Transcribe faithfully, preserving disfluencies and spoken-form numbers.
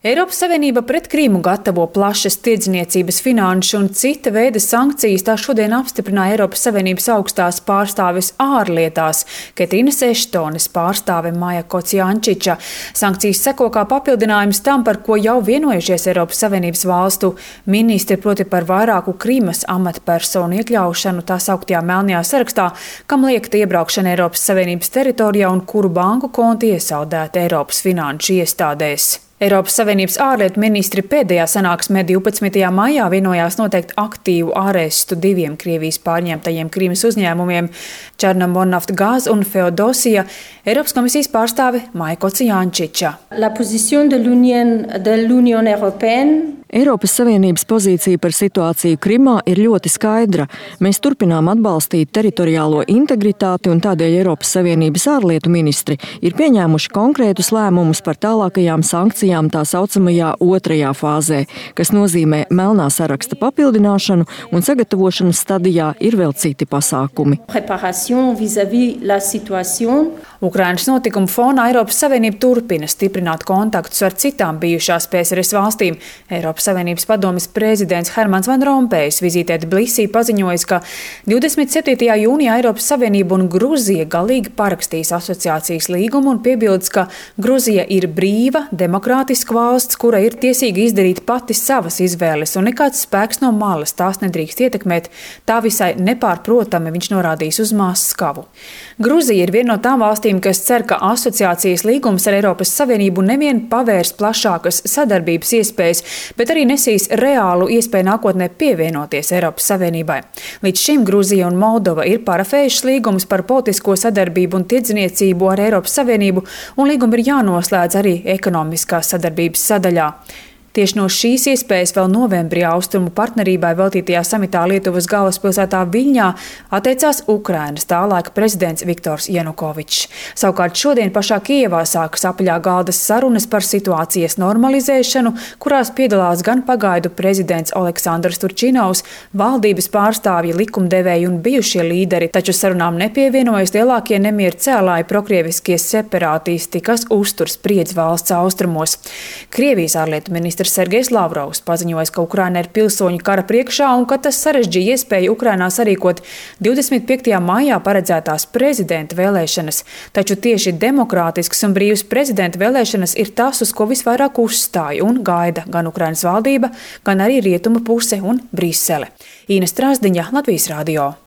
Eiropas Savienība pret Krīmu gatavo plašas tirdzniecības, finanšu un cita veida sankcijas. Tā šodien apstiprināja Eiropas Savienības augstās pārstāves ārlietās Ketrīnas Eštones pārstāve Maja Kocijančiča. Sankcijas seko kā papildinājums tam, par ko jau vienojušies Eiropas Savienības valstu ministri, proti par vairāku Krīmas amatpersonu iekļaušanu tā sauktajā melnajā sarakstā, kam liekta iebraukšana Eiropas Savienības teritorijā un kuru banku konti iesaldēti Eiropas finanšu iestādēs. Eiropas Savienības ārlietu ministri pēdējā sanāksmē divpadsmitajā maijā vienojās noteikt aktīvu arestu diviem Krievijas pārņemtajiem Krīmas uzņēmumiem – Černomornaftgaz un Feodosija. Eiropas komisijas pārstāve Maja Kocijančiča. La position de l'Union de l'Union européenne Eiropas Savienības pozīcija par situāciju Krimā ir ļoti skaidra. Mēs turpinām atbalstīt teritoriālo integritāti un tādēļ Eiropas Savienības ārlietu ministri ir pieņēmuši konkrētus lēmumus par tālākajām sankcijām tā saucamajā otrajā fāzē, kas nozīmē melnā saraksta papildināšanu un sagatavošanas stadijā ir vēl citi pasākumi. Ukrainas notikumu fonā Eiropas Savienība turpina stiprināt kontaktus ar citām bijušās P S R S valstīm. Eiropas Savienības padomes prezidents Hermans Van Rompējs vizītē Tbilisī paziņojis, ka divdesmit septītajā jūnijā Eiropas Savienība un Gruzija galīgi parakstīs asociācijas līgumu un piebildes, ka Gruzija ir brīva, demokrātiska valsts, kura ir tiesīga izdarīt pati savas izvēles un nekāds spēks no malas tās nedrīkst ietekmēt. Tā visai nepārprotami viņš norādījis uz Maskavu. Gruzija ir viena no tām valstīm, kas cer, ka asociācijas līgums ar Eiropas Savienību nevien pavērs plašākas sadarbības iespējas, bet arī nesīs reālu iespēju nākotnē pievienoties Eiropas Savienībai. Līdz šim Gruzija un Moldova ir parafējušas līgumus par politisko sadarbību un tirdzniecību ar Eiropas Savienību, un līgumi ir jānoslēdz arī ekonomiskās sadarbības sadaļā. Tieši no šīs iespējas vēl novembrī austrumu partnerībai veltītajā samitā Lietuvas galvaspilsētā Viļņā atteicās Ukrainas tālaika prezidents Viktors Janukovičs. Savukārt šodien pašā Kijevā sākas apaļā galda sarunas par situācijas normalizēšanu, kurās piedalās gan pagaidu prezidents Oleksandrs Turčinovs, valdības pārstāvji, likumdevēji un bijušie līderi, taču sarunām nepievienojas lielākie nemieru cēlāji prokrieviskie separātisti, kas uztur spriedzi valsts austrumos. Krievijas ārlietu ministrs Sergejs Lavrovs paziņoja, ka Ukraina ir pilsoņu kara priekšā un ka tas sarežģīja iespēju Ukrainā sarīkot divdesmit piektajā maijā paredzētās prezidenta vēlēšanas. Taču tieši demokrātisks un brīvs prezidenta vēlēšanas ir tas, uz ko visvairāk uzstāja un gaida gan Ukrainas valdība, gan arī rietumu puse un Brisele. Īna Strasdiņa, Latvijas radio.